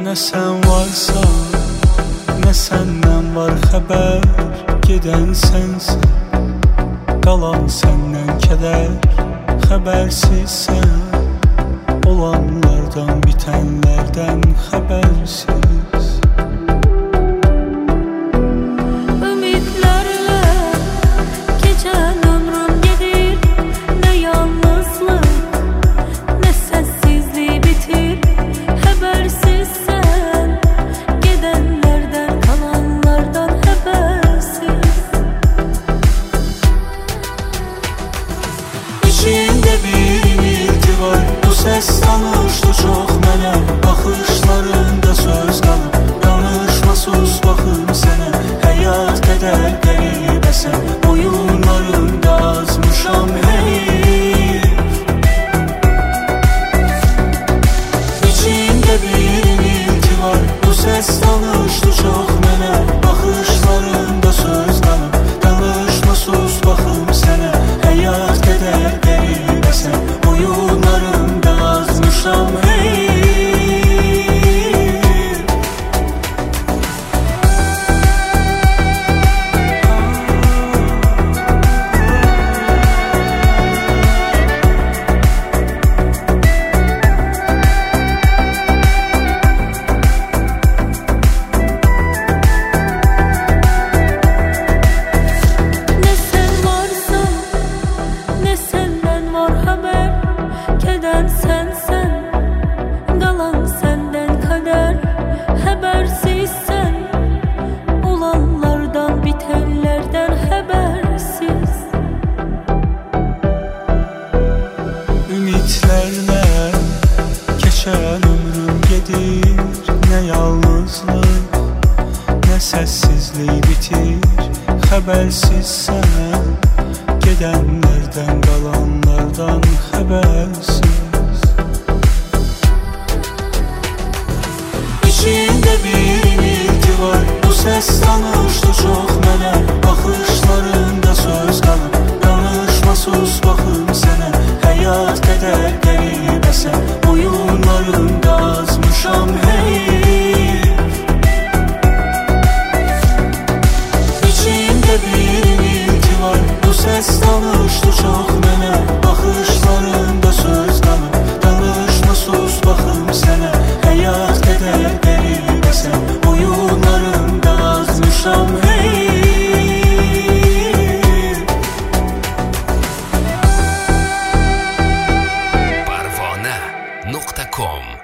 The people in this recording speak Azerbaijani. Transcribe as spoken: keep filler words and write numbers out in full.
Nə sən varsan, nə səndən var xəbər. Gedən sənsən, qalan səndən kədər. Xəbərsizsən, olanlardan, bitənlərdən xəbərsiz. Ümidlərlə keçən ömrüm gedir. Nə yalnızlıq, nə səssizlik bitir. Xəbərsizsən, gedənlərdən, qalanlardan xəbərsiz. İçində bir inilti var, bu səs tanışdı çox mənə. Baxışlarında söz qalıb, danışma sus baxım sənə. Həyat qədər qəribəsən, oyunlarında azmışam heyif. İçində bir inilti var, bu səs tanışdı çox mənə. Baxışlarında söz qalıb, danışma sus baxım sənə. Həyat qədər qəribəsən, oyunlarında azmışam heyif. Nə sən varsan, nə səndən var xəbər. Gedən sənsən, qalan səndən qədər. Xəbərsizsən, olanlardan, bitənlərdən xəbərsiz. Ümidlərlə keçən ömrüm gedir. Nə yalnızlıq, nə səssizlik bitir. Xəbərsizsən, gedənlərdən, qalanlardan xəbərsiz. İçində bir inilti var, bu səs tanışdı çox mənə. Baxışlarında söz qalıb, danışma sus baxım sənə. Həyat qədər qəribəsən, oyunlarında azmışam heyif. İçində bir inilti var, bu səs tanışdı çox mənə. Baxışlarında söz qalıb, danışma sus baxım sənə. Həyat qədər qəribəsən, oyunlarında azmışam heyif. parvona nokta com